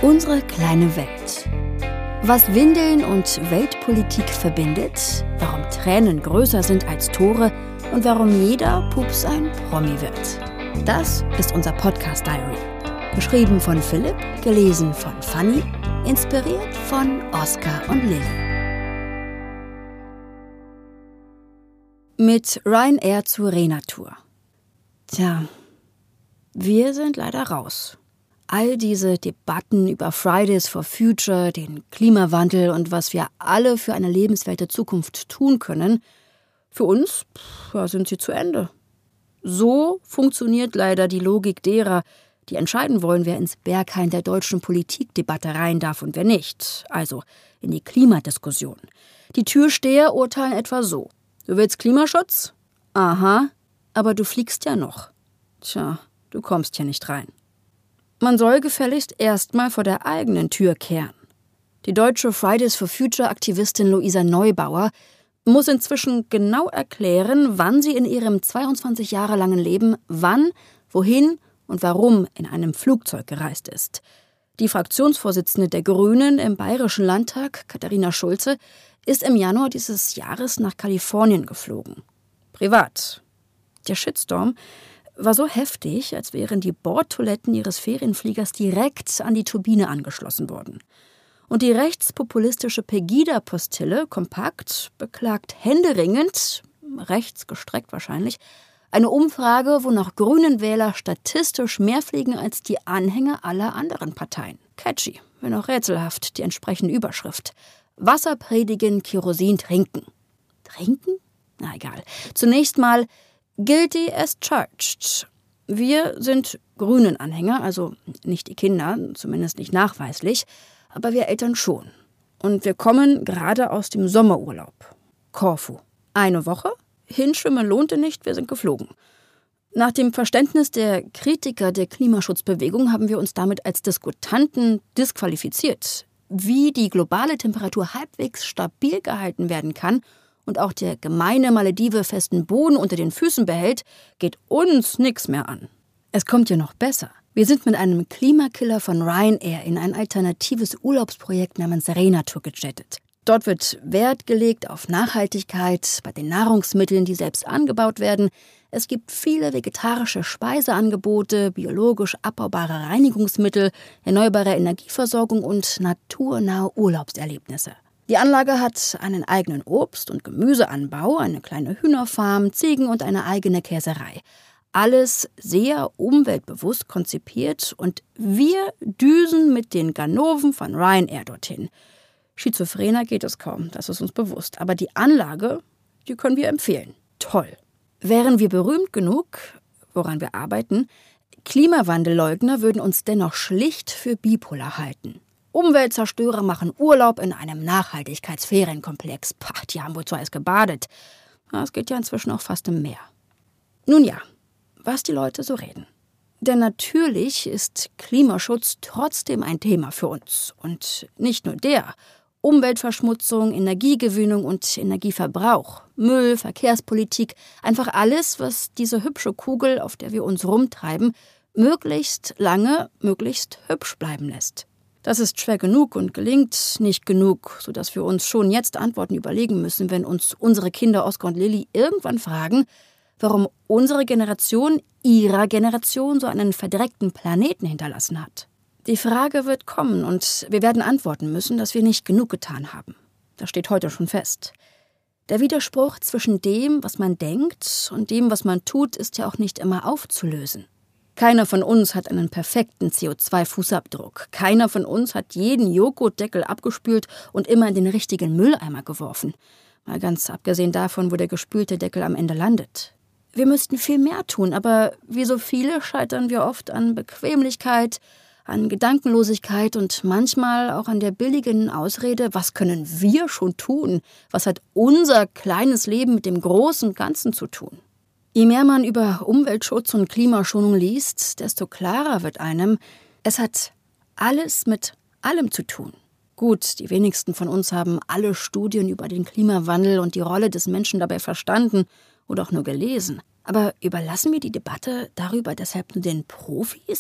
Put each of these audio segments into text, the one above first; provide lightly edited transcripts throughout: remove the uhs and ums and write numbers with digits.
Unsere kleine Welt. Was Windeln und Weltpolitik verbindet, warum Tränen größer sind als Tore und warum jeder Pups ein Promi wird. Das ist unser Podcast Diary. Geschrieben von Philipp, gelesen von Fanny, inspiriert von Oskar und Lilly. Mit Ryanair zur Renatur. Tja, wir sind leider raus. All diese Debatten über Fridays for Future, den Klimawandel und was wir alle für eine lebenswerte Zukunft tun können, für uns sind sie zu Ende. So funktioniert leider die Logik derer, die entscheiden wollen, wer ins Berghain der deutschen Politikdebatte rein darf und wer nicht. Also in die Klimadiskussion. Die Türsteher urteilen etwa so. Du willst Klimaschutz? Aha, aber du fliegst ja noch. Tja, du kommst ja nicht rein. Man soll gefälligst erstmal vor der eigenen Tür kehren. Die deutsche Fridays for Future-Aktivistin Luisa Neubauer muss inzwischen genau erklären, wann sie in ihrem 22 Jahre langen Leben wann, wohin und warum in einem Flugzeug gereist ist. Die Fraktionsvorsitzende der Grünen im Bayerischen Landtag, Katharina Schulze, ist im Januar dieses Jahres nach Kalifornien geflogen. Privat. Der Shitstorm war so heftig, als wären die Bordtoiletten ihres Ferienfliegers direkt an die Turbine angeschlossen worden. Und die rechtspopulistische Pegida-Postille, kompakt, beklagt händeringend, rechts gestreckt wahrscheinlich, eine Umfrage, wonach grünen Wähler statistisch mehr fliegen als die Anhänger aller anderen Parteien. Catchy, wenn auch rätselhaft, die entsprechende Überschrift. Wasser predigen, Kerosin trinken. Trinken? Na egal. Zunächst mal guilty as charged. Wir sind Grünen-Anhänger, also nicht die Kinder, zumindest nicht nachweislich, aber wir Eltern schon. Und wir kommen gerade aus dem Sommerurlaub. Korfu. Eine Woche? Hinschwimmen lohnte nicht, wir sind geflogen. Nach dem Verständnis der Kritiker der Klimaschutzbewegung haben wir uns damit als Diskutanten disqualifiziert. Wie die globale Temperatur halbwegs stabil gehalten werden kann und auch der gemeine Maledive festen Boden unter den Füßen behält, geht uns nichts mehr an. Es kommt ja noch besser. Wir sind mit einem Klimakiller von Ryanair in ein alternatives Urlaubsprojekt namens Renatur gejettet. Dort wird Wert gelegt auf Nachhaltigkeit bei den Nahrungsmitteln, die selbst angebaut werden. Es gibt viele vegetarische Speiseangebote, biologisch abbaubare Reinigungsmittel, erneuerbare Energieversorgung und naturnahe Urlaubserlebnisse. Die Anlage hat einen eigenen Obst- und Gemüseanbau, eine kleine Hühnerfarm, Ziegen und eine eigene Käserei. Alles sehr umweltbewusst konzipiert und wir düsen mit den Ganoven von Ryanair dorthin. Schizophrener geht es kaum, das ist uns bewusst. Aber die Anlage, die können wir empfehlen. Toll. Wären wir berühmt genug, woran wir arbeiten, Klimawandelleugner würden uns dennoch schlicht für bipolar halten. Umweltzerstörer machen Urlaub in einem Nachhaltigkeitsferienkomplex. Pah, die haben wohl zwar erst gebadet. Es geht ja inzwischen auch fast im Meer. Nun ja, was die Leute so reden. Denn natürlich ist Klimaschutz trotzdem ein Thema für uns. Und nicht nur der. Umweltverschmutzung, Energiegewinnung und Energieverbrauch, Müll, Verkehrspolitik, einfach alles, was diese hübsche Kugel, auf der wir uns rumtreiben, möglichst lange, möglichst hübsch bleiben lässt. Das ist schwer genug und gelingt nicht genug, sodass wir uns schon jetzt Antworten überlegen müssen, wenn uns unsere Kinder Oskar und Lilly irgendwann fragen, warum unsere Generation ihrer Generation so einen verdreckten Planeten hinterlassen hat. Die Frage wird kommen und wir werden antworten müssen, dass wir nicht genug getan haben. Das steht heute schon fest. Der Widerspruch zwischen dem, was man denkt und dem, was man tut, ist ja auch nicht immer aufzulösen. Keiner von uns hat einen perfekten CO2-Fußabdruck. Keiner von uns hat jeden Joghurtdeckel abgespült und immer in den richtigen Mülleimer geworfen. Mal ganz abgesehen davon, wo der gespülte Deckel am Ende landet. Wir müssten viel mehr tun, aber wie so viele scheitern wir oft an Bequemlichkeit, an Gedankenlosigkeit und manchmal auch an der billigen Ausrede, was können wir schon tun? Was hat unser kleines Leben mit dem großen Ganzen zu tun? Je mehr man über Umweltschutz und Klimaschonung liest, desto klarer wird einem, es hat alles mit allem zu tun. Gut, die wenigsten von uns haben alle Studien über den Klimawandel und die Rolle des Menschen dabei verstanden oder auch nur gelesen. Aber überlassen wir die Debatte darüber deshalb nur den Profis?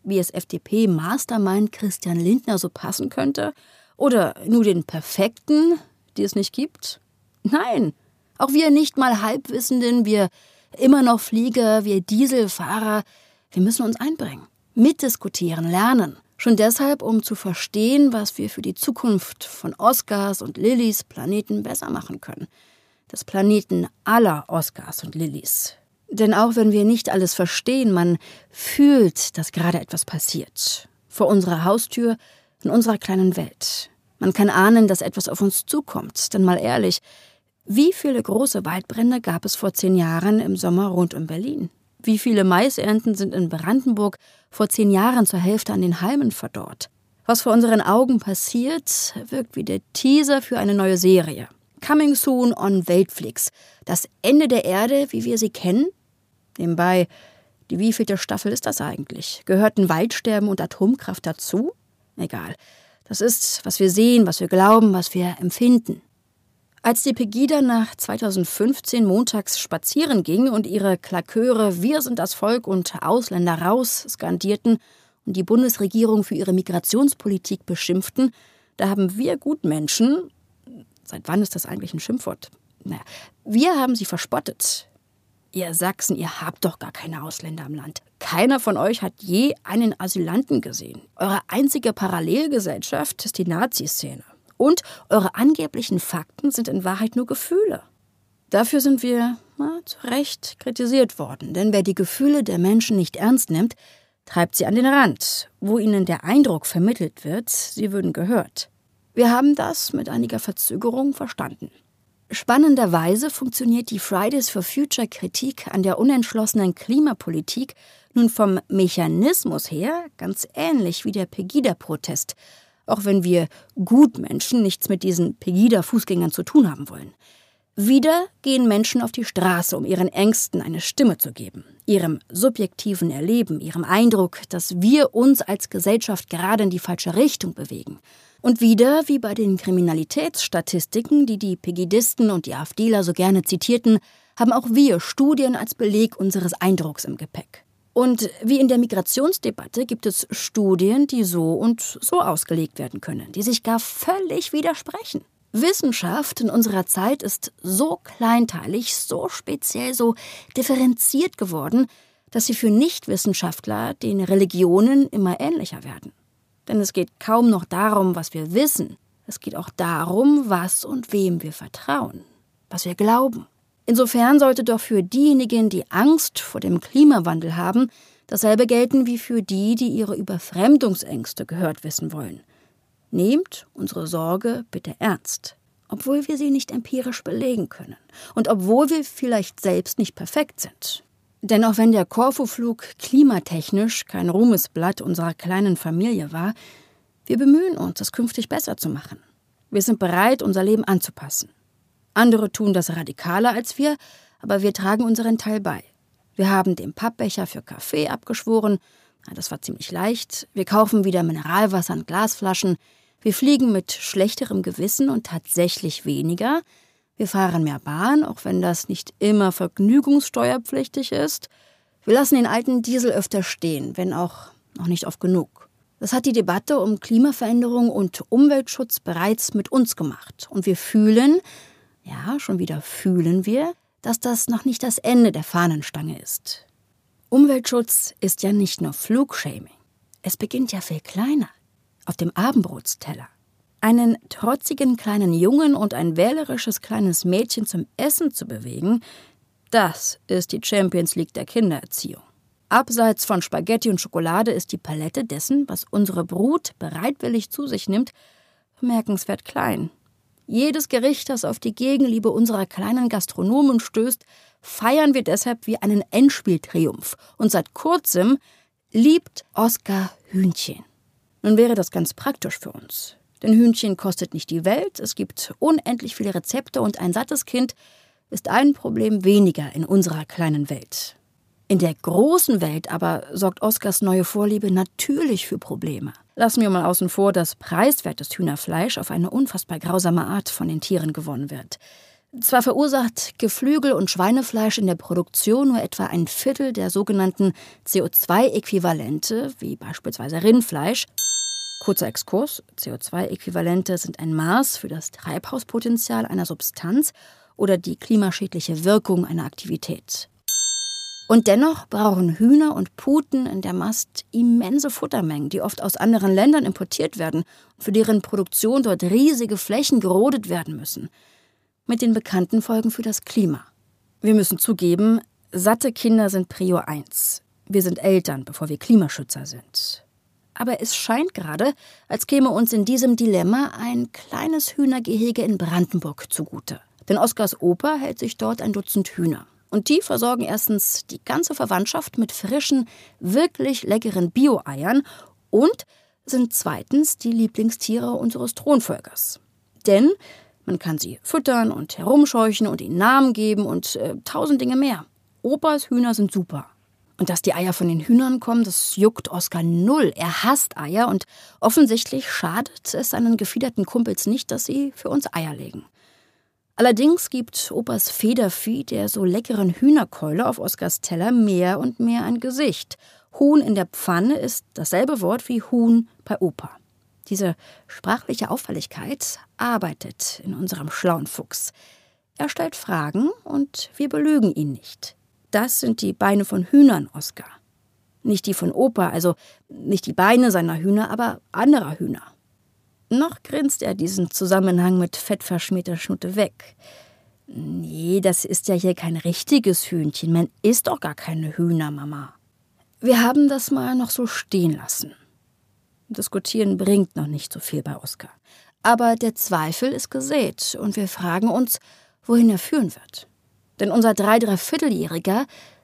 wie es FDP-Mastermind Christian Lindner so passen könnte? Oder nur den Perfekten, die es nicht gibt? Nein, auch wir nicht mal Halbwissenden, wir immer noch Flieger, wir Dieselfahrer, wir müssen uns einbringen, mitdiskutieren, lernen. Schon deshalb, um zu verstehen, was wir für die Zukunft von Oscars und Lillys Planeten besser machen können. Des Planeten aller Oscars und Lillys. Denn auch wenn wir nicht alles verstehen, man fühlt, dass gerade etwas passiert. Vor unserer Haustür, in unserer kleinen Welt. Man kann ahnen, dass etwas auf uns zukommt. Denn mal ehrlich, wie viele große Waldbrände gab es vor 10 Jahren im Sommer rund um Berlin? Wie viele Maisernten sind in Brandenburg vor 10 Jahren zur Hälfte an den Halmen verdorrt? Was vor unseren Augen passiert, wirkt wie der Teaser für eine neue Serie. Coming soon on Weltflix. Das Ende der Erde, wie wir sie kennen? Nebenbei, die wievielte Staffel ist das eigentlich? Gehörten Waldsterben und Atomkraft dazu? Egal. Das ist, was wir sehen, was wir glauben, was wir empfinden. Als die Pegida nach 2015 montags spazieren ging und ihre Klaköre „Wir sind das Volk und Ausländer raus" skandierten und die Bundesregierung für ihre Migrationspolitik beschimpften, da haben wir Gutmenschen, seit wann ist das eigentlich ein Schimpfwort? Wir haben sie verspottet. Ihr Sachsen, ihr habt doch gar keine Ausländer im Land. Keiner von euch hat je einen Asylanten gesehen. Eure einzige Parallelgesellschaft ist die Nazi-Szene. Und eure angeblichen Fakten sind in Wahrheit nur Gefühle. Dafür sind wir zu Recht kritisiert worden. Denn wer die Gefühle der Menschen nicht ernst nimmt, treibt sie an den Rand, wo ihnen der Eindruck vermittelt wird, sie würden gehört. Wir haben das mit einiger Verzögerung verstanden. Spannenderweise funktioniert die Fridays for Future Kritik an der unentschlossenen Klimapolitik nun vom Mechanismus her ganz ähnlich wie der Pegida-Protest, auch wenn wir Gutmenschen nichts mit diesen Pegida-Fußgängern zu tun haben wollen. Wieder gehen Menschen auf die Straße, um ihren Ängsten eine Stimme zu geben, ihrem subjektiven Erleben, ihrem Eindruck, dass wir uns als Gesellschaft gerade in die falsche Richtung bewegen. Und wieder, wie bei den Kriminalitätsstatistiken, die die Pegidisten und die AfDler so gerne zitierten, haben auch wir Studien als Beleg unseres Eindrucks im Gepäck. Und wie in der Migrationsdebatte gibt es Studien, die so und so ausgelegt werden können, die sich gar völlig widersprechen. Wissenschaft in unserer Zeit ist so kleinteilig, so speziell, so differenziert geworden, dass sie für Nichtwissenschaftler den Religionen immer ähnlicher werden. Denn es geht kaum noch darum, was wir wissen. Es geht auch darum, was und wem wir vertrauen, was wir glauben. Insofern sollte doch für diejenigen, die Angst vor dem Klimawandel haben, dasselbe gelten wie für die, die ihre Überfremdungsängste gehört wissen wollen. Nehmt unsere Sorge bitte ernst, obwohl wir sie nicht empirisch belegen können und obwohl wir vielleicht selbst nicht perfekt sind. Denn auch wenn der Korfu-Flug klimatechnisch kein Ruhmesblatt unserer kleinen Familie war, wir bemühen uns, es künftig besser zu machen. Wir sind bereit, unser Leben anzupassen. Andere tun das radikaler als wir, aber wir tragen unseren Teil bei. Wir haben den Pappbecher für Kaffee abgeschworen. Das war ziemlich leicht. Wir kaufen wieder Mineralwasser in Glasflaschen. Wir fliegen mit schlechterem Gewissen und tatsächlich weniger. Wir fahren mehr Bahn, auch wenn das nicht immer vergnügungssteuerpflichtig ist. Wir lassen den alten Diesel öfter stehen, wenn auch noch nicht oft genug. Das hat die Debatte um Klimaveränderung und Umweltschutz bereits mit uns gemacht. Und wir fühlen, schon wieder fühlen wir, dass das noch nicht das Ende der Fahnenstange ist. Umweltschutz ist ja nicht nur Flugshaming. Es beginnt ja viel kleiner, auf dem Abendbrotsteller. Einen trotzigen kleinen Jungen und ein wählerisches kleines Mädchen zum Essen zu bewegen, das ist die Champions League der Kindererziehung. Abseits von Spaghetti und Schokolade ist die Palette dessen, was unsere Brut bereitwillig zu sich nimmt, bemerkenswert klein. Jedes Gericht, das auf die Gegenliebe unserer kleinen Gastronomen stößt, feiern wir deshalb wie einen Endspieltriumph. Und seit kurzem liebt Oskar Hühnchen. Nun wäre das ganz praktisch für uns. Denn Hühnchen kostet nicht die Welt, es gibt unendlich viele Rezepte und ein sattes Kind ist ein Problem weniger in unserer kleinen Welt. In der großen Welt aber sorgt Oskars neue Vorliebe natürlich für Probleme. Lassen wir mal außen vor, dass preiswertes Hühnerfleisch auf eine unfassbar grausame Art von den Tieren gewonnen wird. Zwar verursacht Geflügel und Schweinefleisch in der Produktion nur etwa 1/4 der sogenannten CO2-Äquivalente, wie beispielsweise Rindfleisch. Kurzer Exkurs: CO2-Äquivalente sind ein Maß für das Treibhauspotenzial einer Substanz oder die klimaschädliche Wirkung einer Aktivität. Und dennoch brauchen Hühner und Puten in der Mast immense Futtermengen, die oft aus anderen Ländern importiert werden und für deren Produktion dort riesige Flächen gerodet werden müssen. Mit den bekannten Folgen für das Klima. Wir müssen zugeben, satte Kinder sind Prio 1. Wir sind Eltern, bevor wir Klimaschützer sind. Aber es scheint gerade, als käme uns in diesem Dilemma ein kleines Hühnergehege in Brandenburg zugute. Denn Oskars Opa hält sich dort ein Dutzend Hühner. Und die versorgen erstens die ganze Verwandtschaft mit frischen, wirklich leckeren Bio-Eiern und sind zweitens die Lieblingstiere unseres Thronfolgers. Denn man kann sie füttern und herumscheuchen und ihnen Namen geben und 1000 Dinge mehr. Opas Hühner sind super. Und dass die Eier von den Hühnern kommen, das juckt Oskar null. Er hasst Eier und offensichtlich schadet es seinen gefiederten Kumpels nicht, dass sie für uns Eier legen. Allerdings gibt Opas Federvieh der so leckeren Hühnerkeule auf Oskars Teller mehr und mehr ein Gesicht. Huhn in der Pfanne ist dasselbe Wort wie Huhn bei Opa. Diese sprachliche Auffälligkeit arbeitet in unserem schlauen Fuchs. Er stellt Fragen und wir belügen ihn nicht. Das sind die Beine von Hühnern, Oskar. Nicht die von Opa, also nicht die Beine seiner Hühner, aber anderer Hühner. Noch grinst er diesen Zusammenhang mit fettverschmierter Schnutte weg. Nee, das ist ja hier kein richtiges Hühnchen. Man isst doch gar keine Hühner, Mama. Wir haben das mal noch so stehen lassen. Diskutieren bringt noch nicht so viel bei Oskar. Aber der Zweifel ist gesät und wir fragen uns, wohin er führen wird. Denn unser 3/3-Jähriger,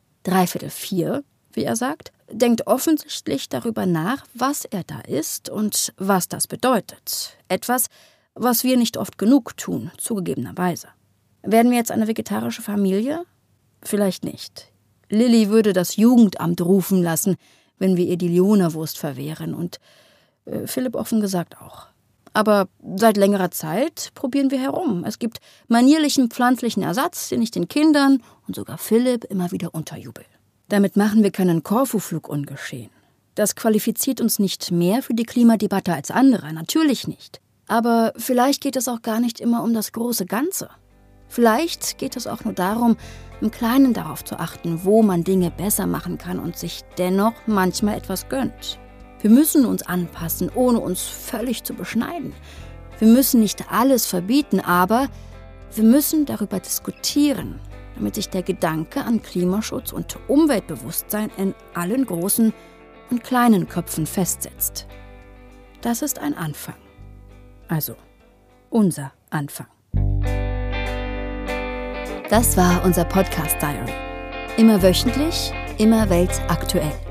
3/4, wie er sagt, denkt offensichtlich darüber nach, was er da isst und was das bedeutet. Etwas, was wir nicht oft genug tun, zugegebenerweise. Werden wir jetzt eine vegetarische Familie? Vielleicht nicht. Lilly würde das Jugendamt rufen lassen, wenn wir ihr die Leona-Wurst verwehren und Philipp offen gesagt auch. Aber seit längerer Zeit probieren wir herum. Es gibt manierlichen pflanzlichen Ersatz, den ich den Kindern und sogar Philipp immer wieder unterjubel. Damit machen wir keinen Korfu-Flug ungeschehen. Das qualifiziert uns nicht mehr für die Klimadebatte als andere, natürlich nicht. Aber vielleicht geht es auch gar nicht immer um das große Ganze. Vielleicht geht es auch nur darum, im Kleinen darauf zu achten, wo man Dinge besser machen kann und sich dennoch manchmal etwas gönnt. Wir müssen uns anpassen, ohne uns völlig zu beschneiden. Wir müssen nicht alles verbieten, aber wir müssen darüber diskutieren, damit sich der Gedanke an Klimaschutz und Umweltbewusstsein in allen großen und kleinen Köpfen festsetzt. Das ist ein Anfang. Also, unser Anfang. Das war unser Podcast Diary. Immer wöchentlich, immer weltaktuell.